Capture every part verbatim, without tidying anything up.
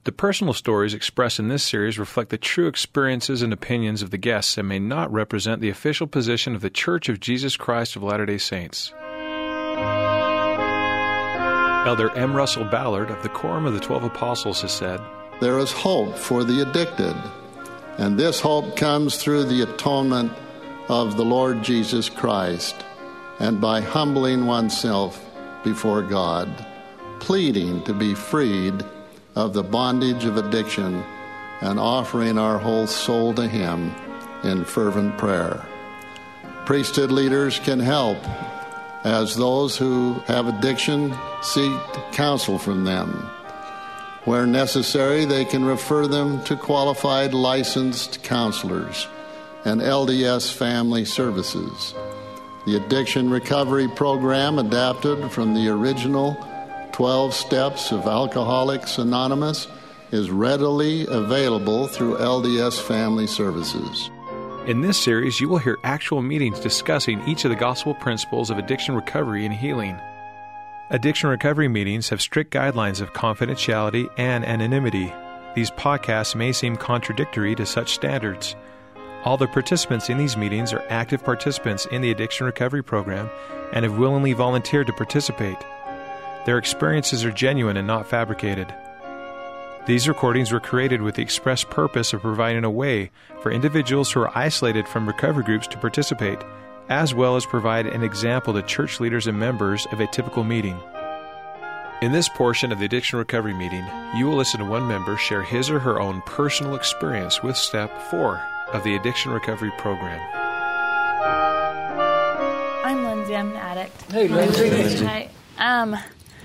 The personal stories expressed in this series reflect the true experiences and opinions of the guests and may not represent the official position of the Church of Jesus Christ of Latter-day Saints. Elder M. Russell Ballard of the Quorum of the Twelve Apostles has said, "There is hope for the addicted, and this hope comes through the atonement of the Lord Jesus Christ and by humbling oneself before God, pleading to be freed of the bondage of addiction and offering our whole soul to Him in fervent prayer. Priesthood leaders can help as those who have addiction seek counsel from them. Where necessary, they can refer them to qualified licensed counselors and L D S family services. The Addiction Recovery Program, adapted from the original twelve Steps of Alcoholics Anonymous, is readily available through L D S Family Services." In this series, you will hear actual meetings discussing each of the gospel principles of addiction recovery and healing. Addiction recovery meetings have strict guidelines of confidentiality and anonymity. These podcasts may seem contradictory to such standards. All the participants in these meetings are active participants in the addiction recovery program and have willingly volunteered to participate. Their experiences are genuine and not fabricated. These recordings were created with the express purpose of providing a way for individuals who are isolated from recovery groups to participate, as well as provide an example to church leaders and members of a typical meeting. In this portion of the addiction recovery meeting, you will listen to one member share his or her own personal experience with Step four of the addiction recovery program. I'm Lindsay. I'm an addict. Hey, Lindsay. Hi. Um,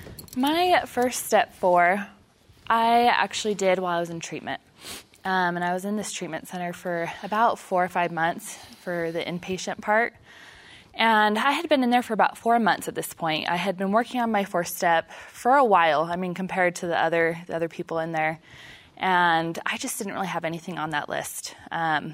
my first Step four, I actually did while I was in treatment. Um, and I was in this treatment center for about four or five months for the inpatient part. And I had been in there for about four months at this point. I had been working on my fourth step for a while, I mean, compared to the other the other people in there. And I just didn't really have anything on that list. Um,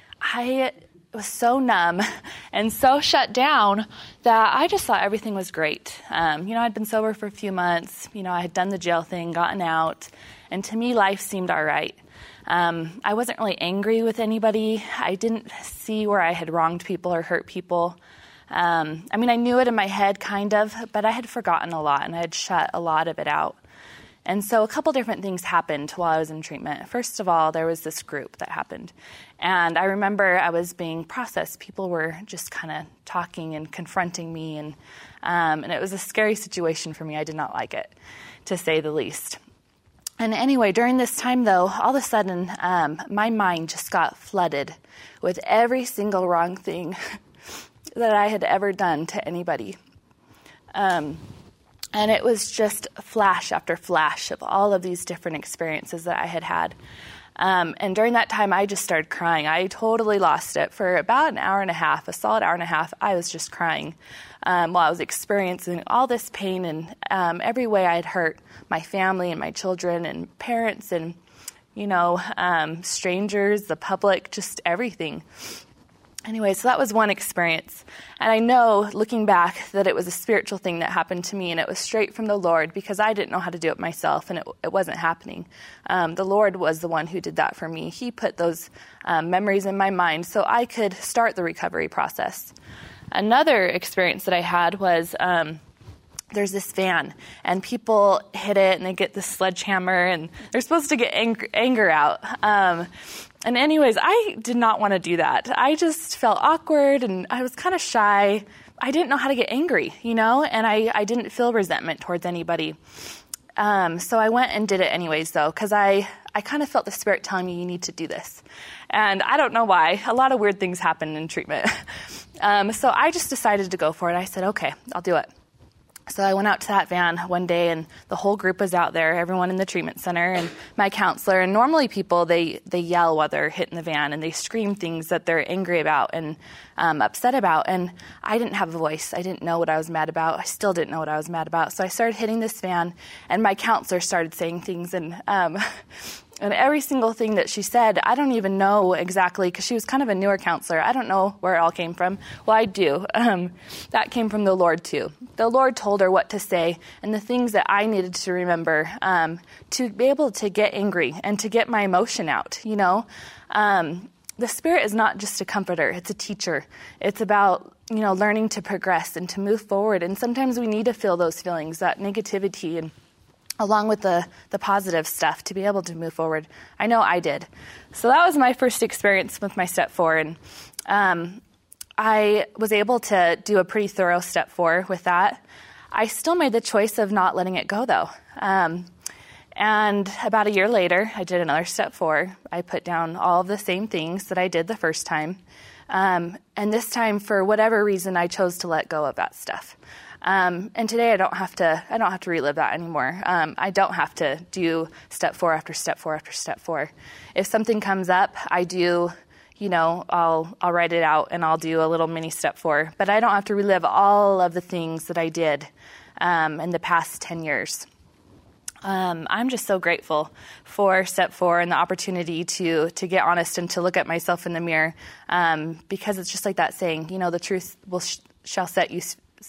I was so numb and so shut down that I just thought everything was great. Um, you know, I'd been sober for a few months. You know, I had done the jail thing, gotten out, and to me, life seemed all right. Um, I wasn't really angry with anybody. I didn't see where I had wronged people or hurt people. Um, I mean, I knew it in my head, kind of, but I had forgotten a lot, and I had shut a lot of it out. And so a couple different things happened while I was in treatment. First of all, there was this group that happened. And I remember I was being processed. People were just kind of talking and confronting me. And, um, and it was a scary situation for me. I did not like it, to say the least. And anyway, during this time, though, all of a sudden, um, my mind just got flooded with every single wrong thing that I had ever done to anybody. Um And it was just flash after flash of all of these different experiences that I had had. Um, and during that time, I just started crying. I totally lost it. For about an hour and a half, a solid hour and a half, I was just crying um, while I was experiencing all this pain and um, every way I had hurt my family and my children and parents and, you know, um, strangers, the public, just everything. Anyway, so that was one experience. And I know, looking back, that it was a spiritual thing that happened to me, and it was straight from the Lord because I didn't know how to do it myself, and it, it wasn't happening. Um, the Lord was the one who did that for me. He put those um, memories in my mind so I could start the recovery process. Another experience that I had was um, there's this van, and people hit it, and they get this sledgehammer, and they're supposed to get ang- anger out. Um And anyways, I did not want to do that. I just felt awkward, and I was kind of shy. I didn't know how to get angry, you know, and I, I didn't feel resentment towards anybody. Um, so I went and did it anyways, though, because I, I kind of felt the Spirit telling me, you need to do this. And I don't know why. A lot of weird things happen in treatment. um, so I just decided to go for it. I said, okay, I'll do it. So I went out to that van one day, and the whole group was out there, everyone in the treatment center, and my counselor. And normally people, they, they yell while they're hitting the van, and they scream things that they're angry about and um, upset about. And I didn't have a voice. I didn't know what I was mad about. I still didn't know what I was mad about. So I started hitting this van, and my counselor started saying things. And um, and every single thing that she said, I don't even know exactly, because she was kind of a newer counselor. I don't know where it all came from. Well, I do. Um, that came from the Lord, too. The Lord told her what to say and the things that I needed to remember um, to be able to get angry and to get my emotion out, you know. Um, the Spirit is not just a comforter. It's a teacher. It's about, you know, learning to progress and to move forward. And sometimes we need to feel those feelings, that negativity, and along with the, the positive stuff to be able to move forward. I know I did. So that was my first experience with my step four. And um, I was able to do a pretty thorough step four with that. I still made the choice of not letting it go, though. Um, and about a year later, I did another step four. I put down all of the same things that I did the first time. Um, and this time, for whatever reason, I chose to let go of that stuff. Um, and today I don't have to, I don't have to relive that anymore. Um, I don't have to do step four after step four after step four. If something comes up, I do, you know, I'll, I'll write it out and I'll do a little mini step four, but I don't have to relive all of the things that I did, um, in the past ten years. Um, I'm just so grateful for step four and the opportunity to, to get honest and to look at myself in the mirror. Um, because it's just like that saying, you know, the truth will, sh- shall set you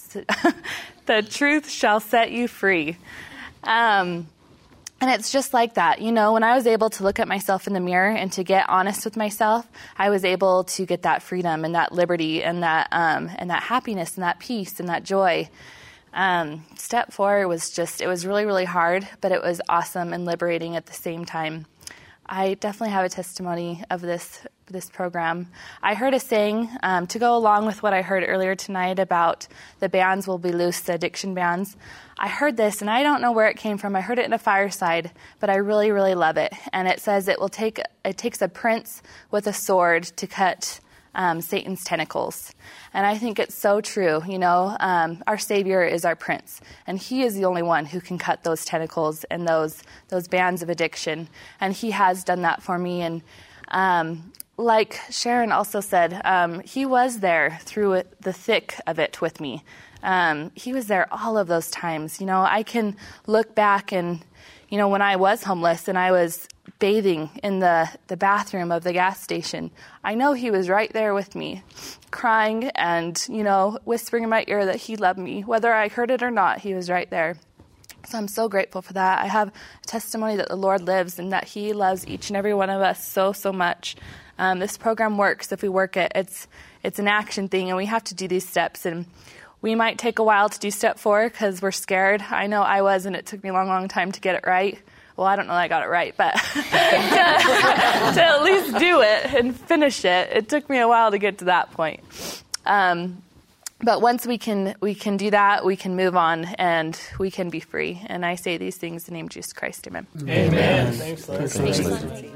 the truth shall set you free. Um, and it's just like that. You know, when I was able to look at myself in the mirror and to get honest with myself, I was able to get that freedom and that liberty and that um, and that happiness and that peace and that joy. Um, step four was just, it was really, really hard, but it was awesome and liberating at the same time. I definitely have a testimony of this this program. I heard a saying um, to go along with what I heard earlier tonight about the bands will be loose, the addiction bands. I heard this, and I don't know where it came from. I heard it in a fireside, but I really, really love it. And it says it will take it takes a prince with a sword to cut um, Satan's tentacles. And I think it's so true. You know, um, our Savior is our Prince, and He is the only one who can cut those tentacles and those those bands of addiction. And He has done that for me. And um, like Sharon also said, um, He was there through it, the thick of it with me. Um, he was there all of those times. You know, I can look back and, you know, when I was homeless and I was bathing in the, the bathroom of the gas station, I know He was right there with me, crying and, you know, whispering in my ear that He loved me. Whether I heard it or not, He was right there. So I'm so grateful for that. I have a testimony that the Lord lives and that He loves each and every one of us so, so much. Um, this program works if we work it. It's, it's an action thing, and we have to do these steps. And we might take a while to do step four because we're scared. I know I was, and it took me a long, long time to get it right. Well, I don't know that I got it right, but to, to at least do it and finish it, it took me a while to get to that point. Um, but once we can we can do that, we can move on, and we can be free. And I say these things in the name of Jesus Christ. Amen. Amen. Amen. Thanks, Lindsay. Thanks, Lindsay.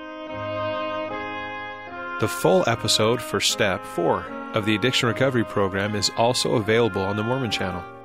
The full episode for Step four of the Addiction Recovery Program is also available on the Mormon Channel.